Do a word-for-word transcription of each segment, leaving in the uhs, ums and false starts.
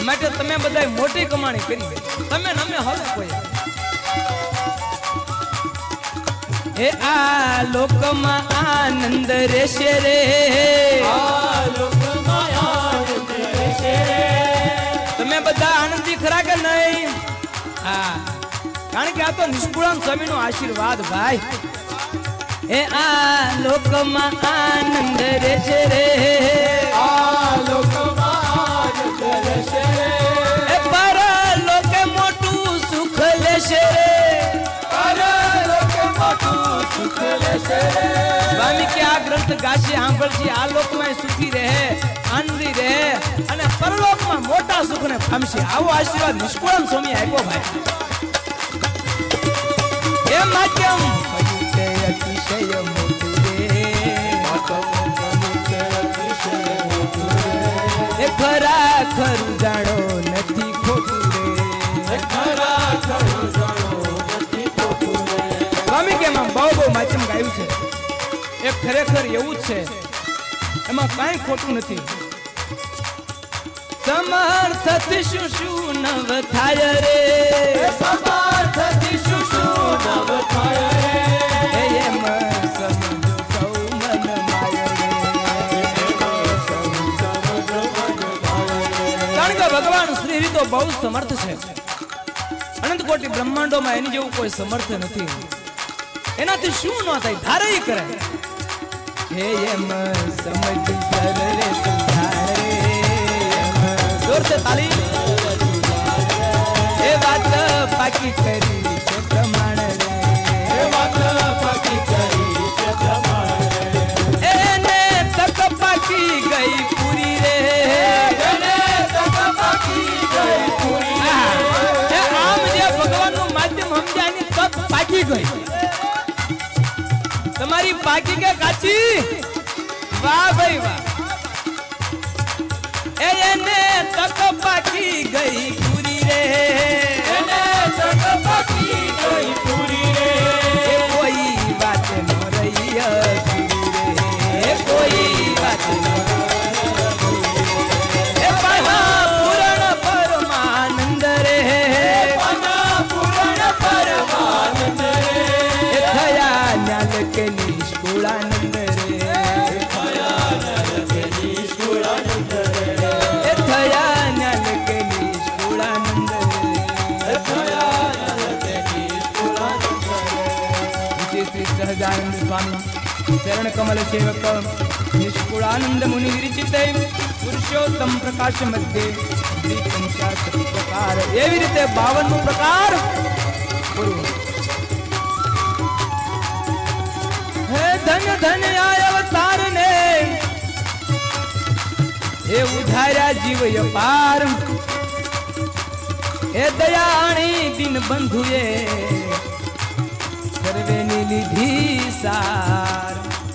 માટે તમે બધાય મોટી કમાણી કરી તમે નમે હવે કોઈ હે આ લોકમાં આનંદ રહેશે રે આ લોકમાં આનંદ રહેશે રે તમે બધા આનંદી ખરા કે નહીં હા કારણ કે આ તો નિષ્કુળાન સ્વામીનો આશીર્વાદ ભાઈ હે આ લોકમાં આનંદ રહેશે રે આ લોકમાં આનંદ રહેશે રે એ પર લોકે મોટું સુખ લેશે રે પર લોકે મોટું સુખ લેશે રે સ્વામી કે આ ગ્રંથ ગાશે સાંભળશે આ લોકમાં સુખી રહે આનંદી રહે અને પરલોકમાં મોટા સુખને પામશે આવો આશીર્વાદ નિષ્કુળાન સ્વામી આપ્યો ભાઈ એ માધ્યમ અતિશય મોટું રે એ ખરા ખરું જાણો નથી ખોટું રે ખરા ખરું જાણો નથી ખોટું રે સ્વામી કે એમાં બહુ બહુ માધ્યમ ગાયું છે એ ખરેખર એવું જ છે એમાં કાંઈ ખોટું નથી સમર્થથી શું શું નવ થાય રે સમર્થથી શું શું નવ થાય રે એ એમ સમજો સૌ મન માય રે કારણ કે ભગવાન શ્રી હરિ તો બહુ સમર્થ છે અનંત કોટી બ્રહ્માંડોમાં એની જેવું કોઈ સમર્થ નથી એનાથી શું ન થાય ધારે કરે હે એમ સમજ સર રે સમજારે જોર से ताली ए बात पाकी करी છે પ્રમાણ રે એ વાત પાકી કરી છે પ્રમાણ રે એને તક પાકી ગઈ પૂરી રે એને તક પાકી ગઈ પૂરી એ આમ જે ભગવાનનું માધ્યમ સમજાની તક પાકી ગઈ તમારી પાકી કે કાચી વાહ ભાઈ વાહ એને તક પાકી ગઈ પૂરી રે એને તક પાકી ગઈ પૂરી રે એ કોઈ વાત ન રહી અધૂરી રે કોઈ વાત ન એ પાના પૂરણ પરમાનંદ રે પાના પૂરણ પરમાનંદ રે એ થયા ન્યાલ કે નિષ્કુળાનંદ રે થયા નર કે નિષ્કુળાનંદ રે એ થયા ન્યાલ કે નિષ્કુળાનંદ રે થયા નર કે નિષ્કુળાનંદ રે श्री सहजानंद स्वामी चरण कमल सेवक निष्कुळानंद मुनि विरचित पुरुषोत्तम प्रकाश मध्य पंचाशत प्रकार एवी रीते बावन प्रकार हे धन धन आय अवतार ने हे उधार्या जीव अपार हे दयाणी दिन बंधुए सर्वेनी લીધી સાર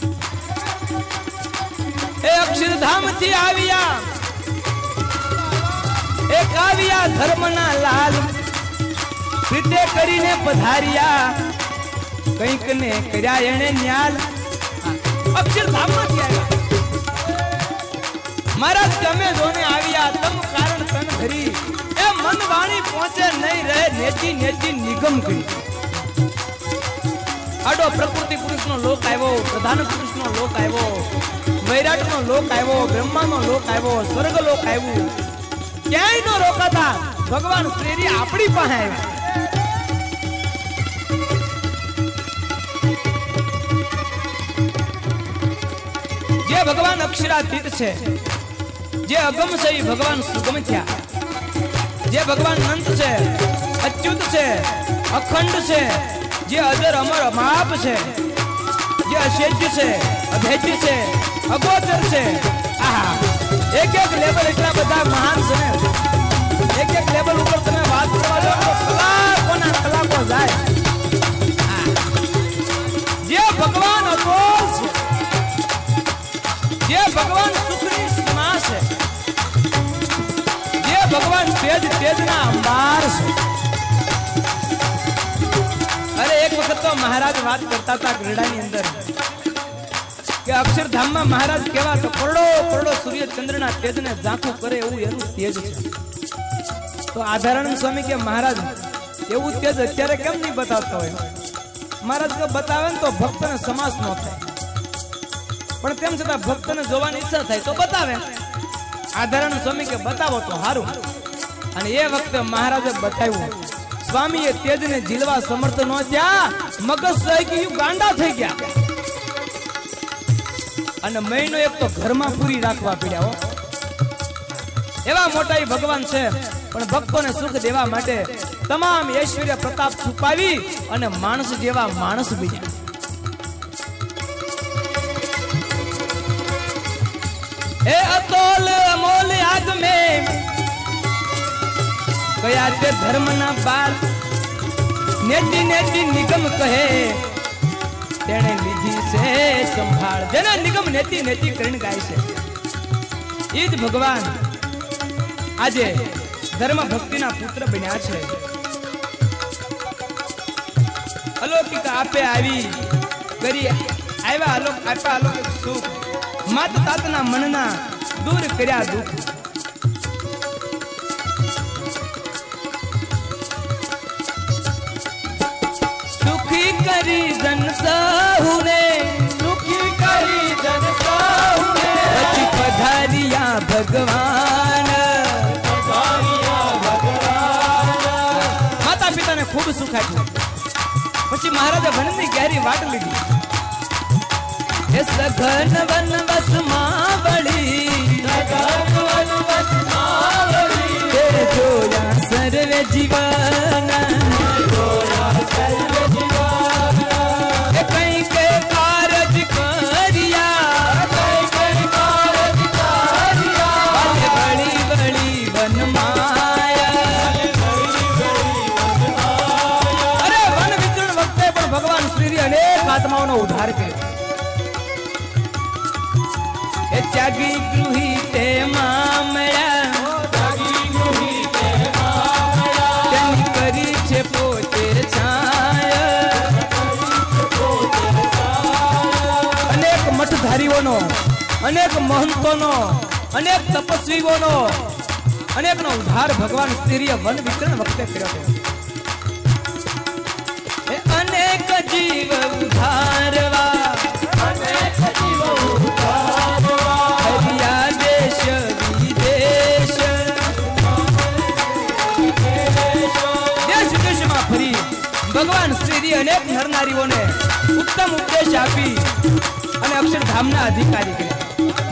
એ અક્ષરધામ થી આવ્યા એક આવ્યા ધર્મના લાલ પ્રીતે કરીને પધાર્યા કંઈક ને કર્યા એને ન્યાલ અક્ષરધામ માંથી આવ્યા મહારાજ તમે જોને આવ્યા તમ કારણ તન ધરી એ મન વાણી પહોંચે નહીં રહે નેચી નેચી નિગમ કરી આડો પ્રકૃતિ પુરુષનો લોક આવ્યો પ્રધાન પુરુષનો લોક આવ્યો વૈરાટનો લોક આવ્યો બ્રહ્માનો લોક આવ્યો સ્વર્ગ લોક આવ્યું ક્યાંય નો રોકાતા ભગવાન શ્રી આપણી પાસે આવ્યા જે ભગવાન અક્ષરાતીત છે જે અગમ છે એ ભગવાન સુગમ થયા જે ભગવાન અનંત છે અચ્યુત છે અખંડ છે જે અજર અમર અમાપ છે જે અશેદ્ય છે અભેદ્ય છે અગોચર છે આહા એક એક લેવલ એટલા બધા મહાન છે એક એક લેવલ ઉપર તમે વાત કરવા જાઓ તો કલાકોના કલાકો જાય જે ભગવાન અગોચ છે જે ભગવાન સુખની સીમા છે જે ભગવાન તેજ તેજના અંબાર છે અરે એક વખત તો મહારાજ વાત કરતા હતા ગરડાની અંદર કે અક્ષરધામમાં મહારાજ કેવા તો કરોડો કરોડો સૂર્ય ચંદ્રના તેજને ઝાંખું કરે એવું એનું તેજ છે तो आधारानंद स्वामी के महाराज એવું તેજ અત્યારે કેમ નહીં બતાવતા હોય? મહારાજ કે બતાવે ને તો ભક્તને સમાસ ન થાય, પણ તેમ છતાં ભક્તને જોવાની ઈચ્છા થાય તો બતાવે. આધારાનંદ સ્વામી કે બતાવો તો સારું. અને એ વખતે મહારાજે બતાવ્યું. સ્વામીએ તેજને ઝીલવા સમર્થ ન થયા, મગજ સહી ગયું, ગાંડા થઈ ગયા. અને મહિનો એક તો ઘરમાં પૂરી રાખવા પડ્યા. હો, એવા મોટા ઈ ભગવાન છે, પણ ભક્તોને સુખ દેવા માટે તમામ ઐશ્વર્ય પ્રતાપ છુપાવી અને માણસ જેવા માણસ બન્યા. એ અતોલ અમોલ આગ में કયા તે ધર્મના બાળ નેટી નેટી નિગમ કહે તેણે લીધી છે સંભાળ. જેના નિગમ નેતી નેતી કરીને ગાય છે ઈ જ ભગવાન આજે ધર્મ ભક્તિના પુત્ર બન્યા છે. અલૌકિક આપે આવી કરી આવ્યા, અલોક આપ્યા અલૌકિક સુખ, માત તાતના મનના દૂર કર્યા દુઃખ. સુખી કરી જન સહુને, સુખી કરી જન સહુને, પછી પધારિયા ભગવાન. માતા પિતાને ખૂબ સુખ આપ્યું. પછી મહારાજે વનની ગહેરી વાટ લીધી. એ સઘન વન વસમાં વળી, સઘન વન વસમાં વળી, તે જોયા સર્વે જીવન, જોયા સર્વે જીવન. એ કઈ કે કારજ કર્યા, કઈ કઈ કારજ કર્યા, વળી વળી વનમાં. ભગવાન શ્રી અનેક આત્માઓનો ઉદ્ધાર કર્યો. એ ત્યાગી ગૃહી તે મામળા, ત્યાગી ગૃહી તે મામળા, તેની કરી છે પોતે છાય. અનેક મઠધારીઓનો, અનેક મહંતોનો, અનેક તપસ્વીઓનો, અનેકનો ઉદ્ધાર ભગવાન શ્રીએ વન વિચરણ વખતે કર્યો. અનેક જીવ ઉધારવા, અનેક જીવ ઉધારવા, હરિયા દેશ વિદેશ, દેશ વિદેશમાં ફરી ભગવાન શ્રી અનેક નરનારીઓને ઉત્તમ ઉપદેશ આપી અને અક્ષરધામના અધિકારી કર્યા.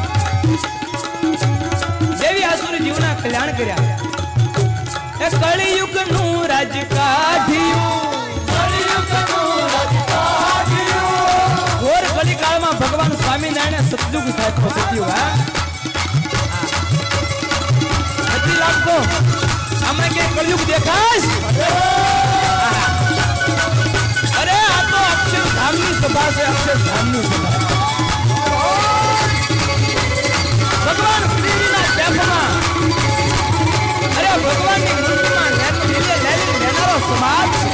દેવી આસુર જીવના કલ્યાણ કર્યા. એ કળિયુગનું રાજ કાઢ્યું, ઘોર કલિકાળમાં ભગવાન સ્વામિનારાયણ સતયુગ સાહેબ સત્યું. હા, નથી લાગતો આમાં કે કળિયુગ દેખાશ? અરે આ તો અક્ષરધામની સભા છે, અક્ષરધામની સભા. ભગવાન શ્રીના ટેપમાં, અરે ભગવાનની મૂર્તિમાં લેનારો સમાજ છે.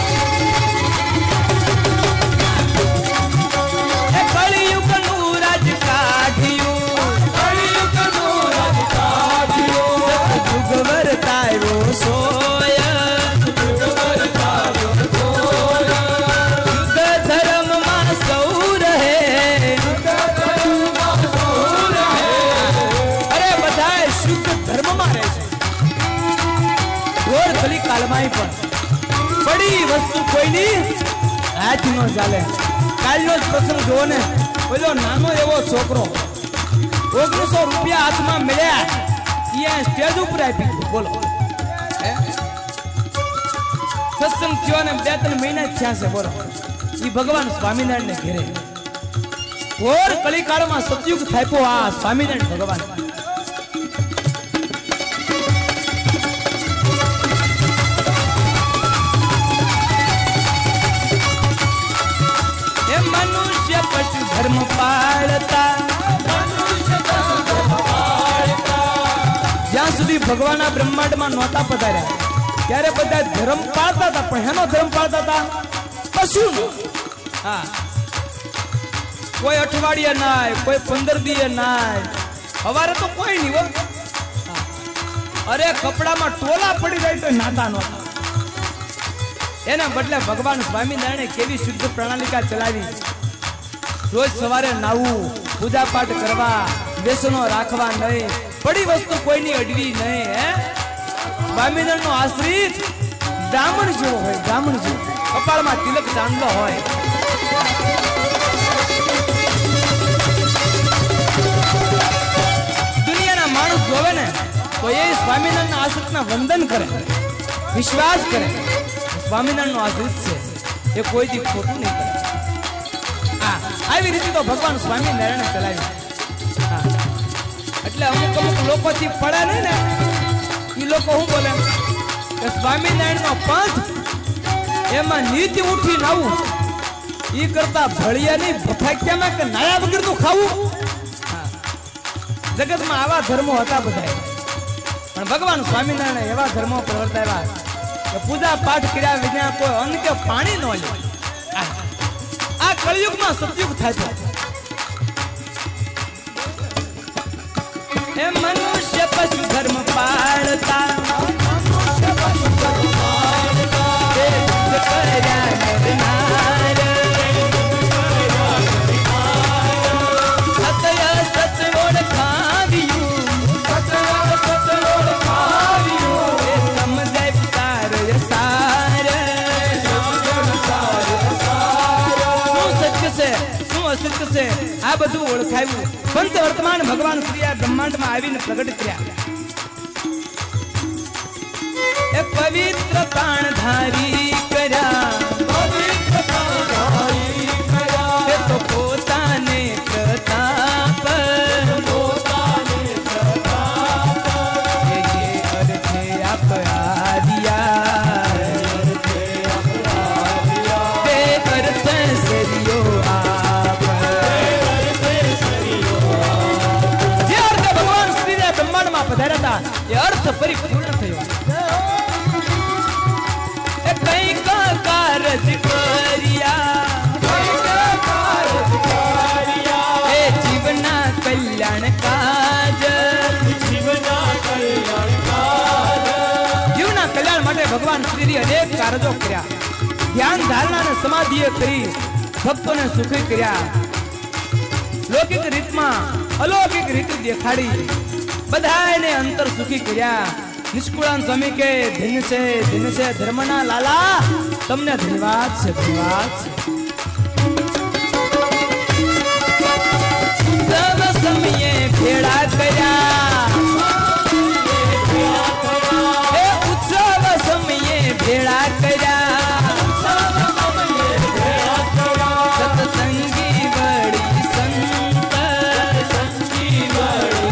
કળિયુગનું રાજ કાઢ્યું, કળિયુગનું રાજ કાઢ્યું, સતયુગ વર્તાયો સોય, યુગ વર્તાયો સોય, યુદ્ધ ધર્મમાં સૌ રહે, યુગ ધર્મમાં સૌ રહે. અરે બધાય શુદ્ધ ધર્મમાં રહે છે. ઘોર કલિકાળમાંય પણ બડી વસ્તુ કોઈની હાથ ન ચાલે. કાલનો જ પ્રસંગ જોવો ને, પેલો નાનો એવો છોકરો ઓગણીસો રૂપિયા હાથમાં મળ્યા, એ સ્ટેજ ઉપર આપી ગયો. બોલો, સત્સંગ થયો ને બે ત્રણ મહિના થયા છે. બોલો, એ ભગવાન સ્વામિનારાયણ ને ઘેરે ઘોર કલિકાળમાં સતયુગ થાપ્યો આ સ્વામિનારાયણ ભગવાન. મનુષ્ય પશુ ધર્મ પાળતા, મનુષ્ય ધર્મ પાળતા, જ્યાં સુધી ભગવાનના બ્રહ્માંડમાં નહોતા પધાર્યા ત્યારે બધા ધર્મ પાળતા હતા. પણ હેનો ધર્મ પાળતા હતા? પશુનો. હા, કોઈ અઠવાડિયે નાય, કોઈ પંદર દીએ નાય, સવારે તો કોઈ નહીં. अरे कपड़ा में टोला पड़ी जाए तो नाता नहोता एना बदले भगवान स्वामीनारायण केवी शुद्ध प्रणालिका चलावी रोज सवारे नावू पूजा पाठ करवा व्यसनो राखवा नहीं पड़ी वस्तु कोई नहीं अडवी नहीं है स्वामीनारायण नो आश्रित ब्राह्मण जो होय ब्राह्मण जो कपाळ में तिलक चांदलो होय दुनिया ना माणस जोवे ने तो ये स्वामीनारायण ना आश्रित ना वंदन करे विश्वास करे स्वामीनारायण नो आश्रित छे ये कोई दी खोटू नहीं करे हां આવી રીતે તો ભગવાન સ્વામીનારાયણ ચલાવી હા એટલે અમુક અમુક લોકો થી પડે નહીં ને ઈ લોકો શું બોલે કે સ્વામીનારાયણ નો પંથ એમાં નીતિ ઉઠી નાવું ઈ કરતા ભળિયા નહીં ભફાક્યામાં કે નાયા વગર તો ખાવું જગતમાં આવા ધર્મો હતા બધાય પણ ભગવાન સ્વામીનારાયણ એવા ધર્મો પ્રવર્તાવ્યા કે પૂજા પાઠ કર્યા વિના કોઈ અન્ન કે પાણી ન લે आ कलयुग में सतयुग था ए मनुष्य पशु धर्म पालता मनुष्य पशु धर्म पालता करया नरनार सत्य सत्योड़ खावियू सत्य सत्योड़ खावियू समझे सार सार असत्य से आ बधु ओळखाव्યું पंच वर्तमान भगवान श्री ब्रह्मांड में आવીને प्रगट કર્યા ए पवित्र प्राण धारी કર્યા पवित्र प्राण धारी કર્યા એ તો પોતાને પ્રતાપ પોતાને પ્રતાપ એ જે અર્થે આપઆદિયા અર્થે આપઆદિયા તે અર્થ સરિયો पधारा ये अर्थ परिपूर्ण थयो ए कई का कारज करिया कई का कारज करिया ए जीवना कल्याण काज जीवना कल्याण काज जीवना कल्याण माटे भगवान श्री अनेक कार्यो कर्या ध्यान धारणा ने समाधि करी भक्तों ने सुखी कर्या लौकिक रीत में अलौकिक रीत देखाड़ी बधाई ने अंतर सुखी कर्या निष्कुळान स्वामी के दिन से दिन से धर्मना लाला तमने धन्यवाद से धन्यवाद सब समय भेड़ा कर्या ए उत्सव समय भेड़ा कर्या सत्संगी बड़ी संत संगी बड़ी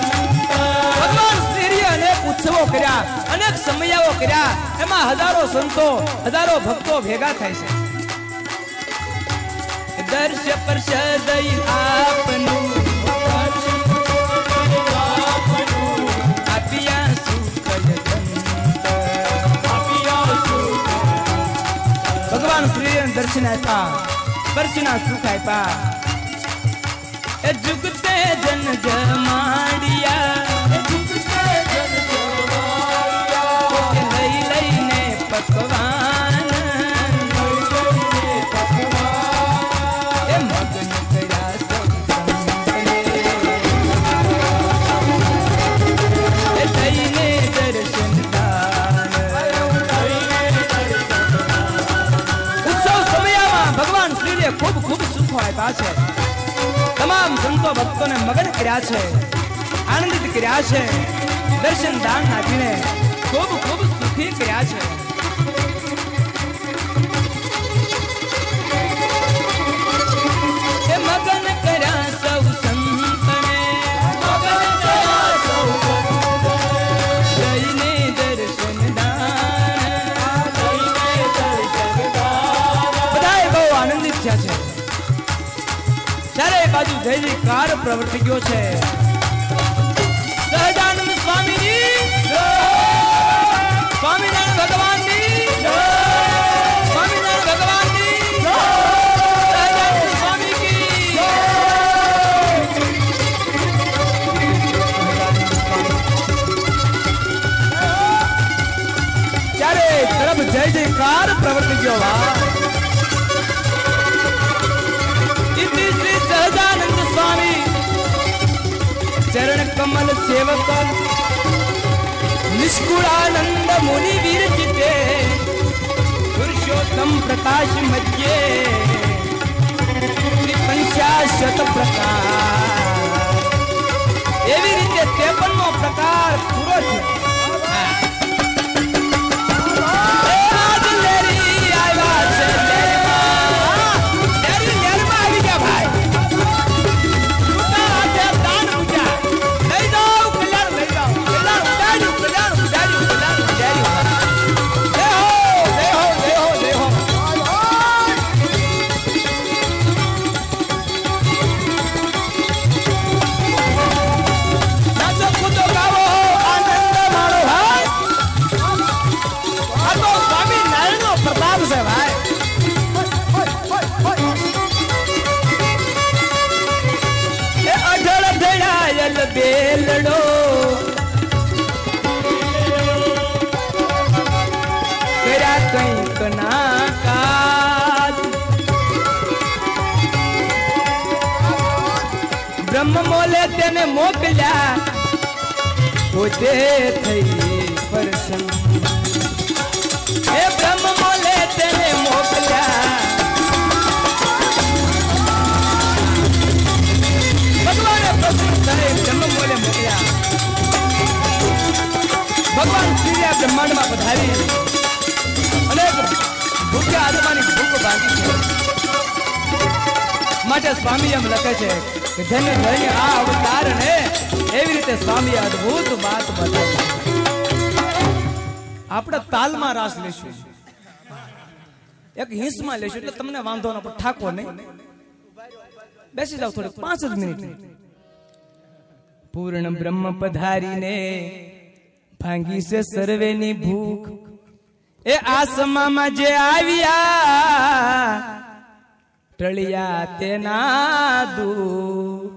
उत्सवों कर्या अनेक समयाओ कर्या एमा हजारों संतो हजारों भक्तो भेगा थाय छे दर्श प्रसाद आपनु आपिया सुख यतंत आपिया सुख भगवान श्री दर्शन आप्या स्पर्शना सुख आप्या ए जुगते जन जमाडिया ए जुगते जन लई लई ने पकवान ए मगन कया सब संतले ए लई ने दर्शन दान उत्सव समयમાં ભગવાન શ્રીએ ખૂબ ખૂબ સુખો આપ્યા છે તમામ સંતો ભક્તોને મગન કર્યા છે આનંદિત કર્યા છે દર્શન દાન આપીને खूब खूब सुखी કર્યા છે એ મગન કર્યા સૌ સંતને મગન કર્યા સૌ સંતને લઈને દર્શન દાન લઈને દર્શન દાન બધાએ બહુ આનંદિત થયા છે ચારે બાજુ જય જયકાર પ્રવર્તી ગયો છે સહજાનંદ સ્વામીજી स्वामीनारायण भगवान जी स्वामीनारायण भगवान जी स्वामी की जय जयकार प्रवर्त जो इति श्री सहजानंद स्वामी चरण कमल सेवक निष्कुलानंद मुनि वीर चिते पुरुषोत्तम प्रकाश मध्य पंचाशत प्रकार एवी रीते त्रेपन मो प्रकार पूरो थयो बेलड़ो तेरा कहीं कना काज ब्रह्म मोले तेने मोकल्या पोते थई परसम हे ब्रह्म मोले तेने मोकल्या भगवान ब्रह्म मोले मोकल्या भगवान श्री ब्रह्मांड में पधारी अनेक भूख्या आत्मानी भूख भागी है माटे स्वामी एम लखे छे कि धन्य धन्य आ अवतार ने एवी रीते स्वामी अद्भुत बात बताई આપણે તાલમાં રાસ લેશું એક હિંસમાં લેશું એટલે તમને વાંધો ન પડે ઠાકો નહીં બેસી જાવ થોડી પાંચ જ મિનિટ पूर्ण ब्रह्म पधारी ने भांगी से सर्वेनी भूख ए आसमा में जे आविया टलिया तेना दुख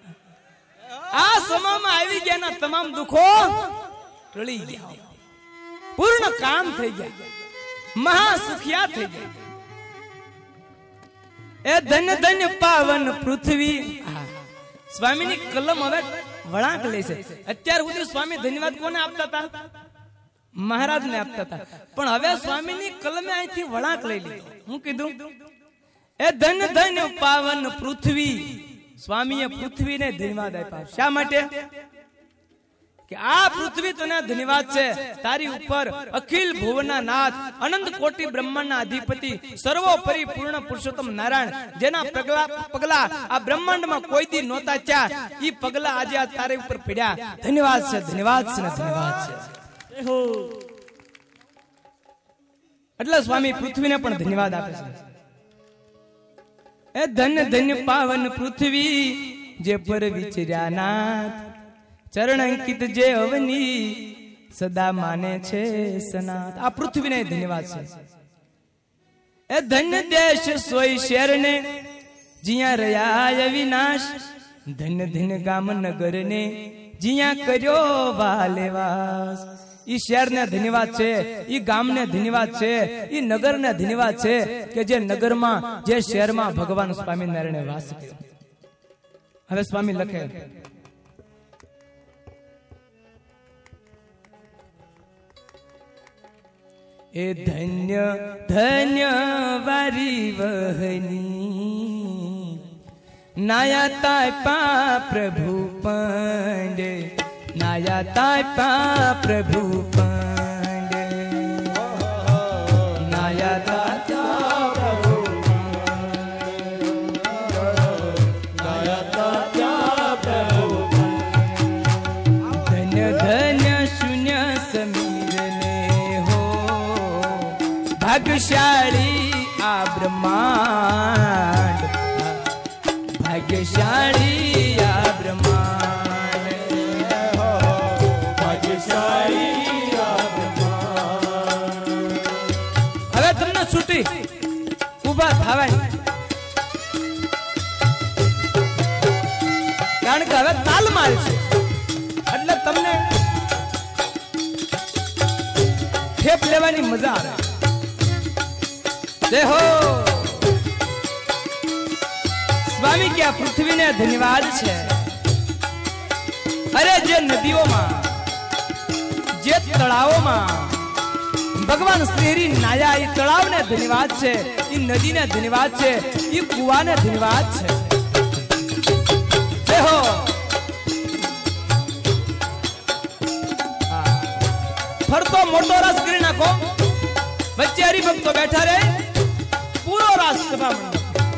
आसमा में आवी गया ना तमाम दुखो टली गया पूर्ण काम થઈ ગયા महासुखिया થઈ ગયા ए धन्य धन्य पावन पृथ्वी स्वामी ની કલમ હવે વળાંક લે છે અત્યાર સુધી સ્વામી ધન્યવાદ કોને આપતા હતા મહારાજ ને આપતા હતા પણ હવે સ્વામી ની કલમે અહીંથી વળાંક લઈ લીધો હું કીધું એ ધન્ય ધન્ય પાવન પૃથ્વી સ્વામીએ પૃથ્વીને ધન્યવાદ આપ્યા શા માટે કે આ પૃથ્વી તને ધન્યવાદ છે તારી ઉપર અખિલ ભુવનના નાથ અનંત કોટી બ્રહ્માંડના અધિપતિ સર્વોપરી પૂર્ણ પુરુષોત્તમ નારાયણ જેના પગલા પગલા આ બ્રહ્માંડમાં કોઈ દી નહોતા ત્યાં ઈ પગલા આજે આ તારી ઉપર પડ્યા ધન્યવાદ છે ધન્યવાદ છે ધન્યવાદ છે એટલે સ્વામી પૃથ્વીને પણ ધન્યવાદ આપે છે એ ધન્ય ધન્ય પાવન પૃથ્વી જે પર વિચર્યા નાથ चरण अंकित जे अवनी सदा माने छे सनात आ पृथ्वी ने धन्यवाद छे ए धन्य देश सोई शहर ने जिया रया अविनाश धन्य धन्य गाम नगर ने जिया कर्यो वालेवास ई शहर ने धन्यवाद छे ई गाम ने धन्यवाद छे ई नगर ने धन्यवाद छे के जे नगर में जे शहर में भगवान स्वामी नारायण वास कर्यो हवे स्वामी लखे ए धन्य धन्य वारी वहनी नाया तापा प्रभु पांडे नाया तापा प्रभु पांडे नाया तापा प्रभु नाया तापा प्रभु धन्य धन्य शून्य समीर ने हो भाग्यशाली आ ब्रह्मांड भाग्यशाली आ ब्रह्मांड हो भाग्यशाली आ ब्रह्मांड હવે તમને છૂટી ઊભા થવાય કારણ કે હવે તાલ મારશે એટલે તમને ખેપ લેવાની મજા આવે देखो स्वामी क्या पृथ्वी ने धन्यवाद छे। अरे जे नदियों में जे तलावों में भगवान श्री नाया ई तलाव ने धन्यवाद छे, ई नदी ने धन्यवाद छे, ई कुआ ने धन्यवाद छे। देखो फरतो मोटो रस करी नाखो, बच्चे हरी भक्तो बैठा रहे, पूरो रस सभा मंडप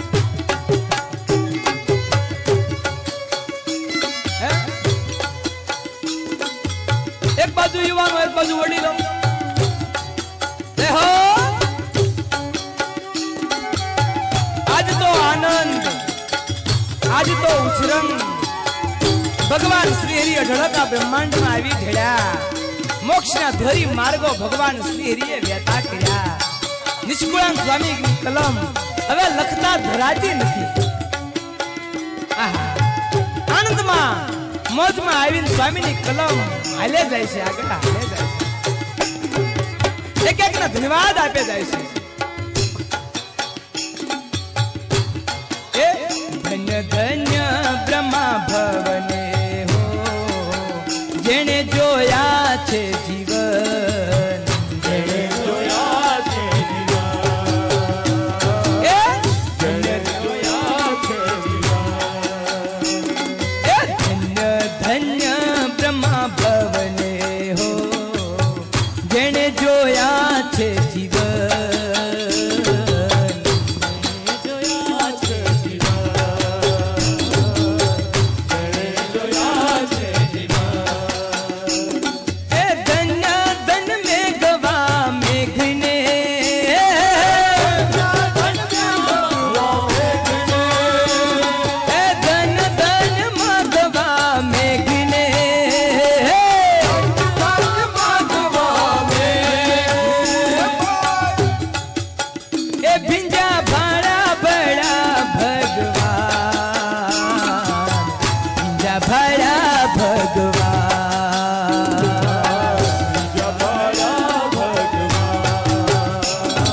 एक बाजू युवानो एक बाजू वडीलो। देखो आज तो आनंद, आज तो उछरंग भगवान श्री हरि अढळका ब्रह्मांड में आवी ढळ्या। मोक्षना धरी मार्गो भगवान श्री हरिए व्यता कर्या। निष्कुळान स्वामी की कलम હવે લખતા ધરાતી નથી। આહા આનંદ માં મોજ માં આવીને સ્વામીની કલમ હાલે જાય છે, આગળ હાલે જાય છે, એક એક ના ધન્યવાદ આપે જાય છે। એ ધન્ય ધન્ય બ્રહ્મા ભવને હો જેણે જોયા છે જીવન, જેણે જોયા છે જીવન, એ જેણે જોયા છે જીવન, એ ધન્ય ધન્ય બ્રહ્મા ભવને હો જેણે જોયા છે જીવન, જોયા છે જીવન, જેણે જોયા છે જીવન। એ ધન્ય ધન મેઘવા મેઘને, એ ધન ધન મઘવા મેઘને, એ ભીંજા ભાડા બડા ભગવાન, ભીંજા ભાડા ભગવાન। જબરા ભગવાન,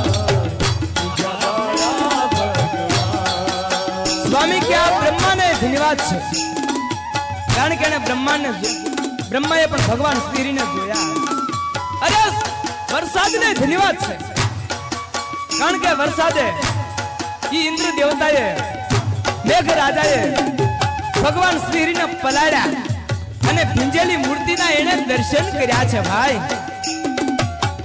જબરા ભગવાન। स्वामी क्या ब्रह्मा ने धन्यवाद छे, कारण के ब्रह्मा ने ब्रह्माए पण भगवान श्री ने जोया। अरे वरसाद ने धन्यवाद छे, कारण के वरसादे ई इंद्र देवताए मेघ राजाए भगवान श्री ने पलाड्या अने भिंजेली मूर्ति ना एने दर्शन कर्या छे भाई।